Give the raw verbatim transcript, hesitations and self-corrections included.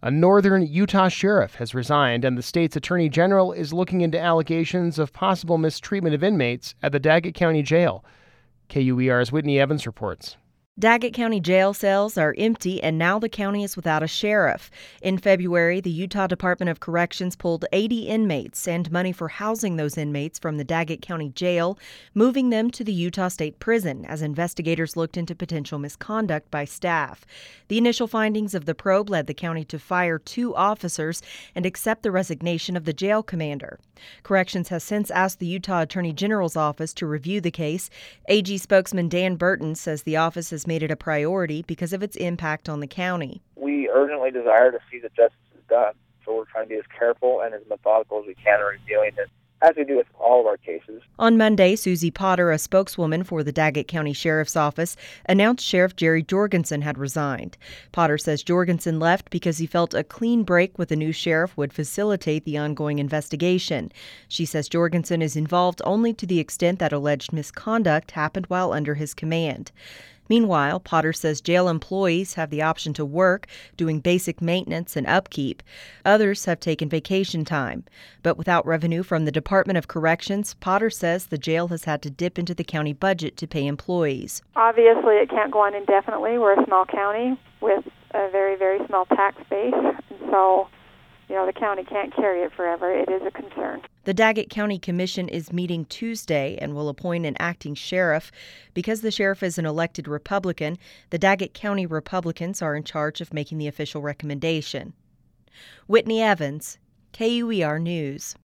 A northern Utah sheriff has resigned, and the state's attorney general is looking into allegations of possible mistreatment of inmates at the Daggett County Jail. K U E R's Whitney Evans reports. Daggett County jail cells are empty, and now the county is without a sheriff. In February, the Utah Department of Corrections pulled eighty inmates and money for housing those inmates from the Daggett County Jail, moving them to the Utah State Prison as investigators looked into potential misconduct by staff. The initial findings of the probe led the county to fire two officers and accept the resignation of the jail commander. Corrections has since asked the Utah Attorney General's office to review the case. A G spokesman Dan Burton says the office has made it a priority because of its impact on the county. We urgently desire to see that justice is done, so we're trying to be as careful and as methodical as we can in reviewing it, as we do with all of our cases. On Monday, Susie Potter, a spokeswoman for the Daggett County Sheriff's Office, announced Sheriff Jerry Jorgensen had resigned. Potter says Jorgensen left because he felt a clean break with a new sheriff would facilitate the ongoing investigation. She says Jorgensen is involved only to the extent that alleged misconduct happened while under his command. Meanwhile, Potter says jail employees have the option to work, doing basic maintenance and upkeep. Others have taken vacation time. But without revenue from the Department of Corrections, Potter says the jail has had to dip into the county budget to pay employees. Obviously, it can't go on indefinitely. We're a small county with a very, very small tax base. And so, you know, the county can't carry it forever. It is a concern. The Daggett County Commission is meeting Tuesday and will appoint an acting sheriff. Because the sheriff is an elected Republican, the Daggett County Republicans are in charge of making the official recommendation. Whitney Evans, K U E R News.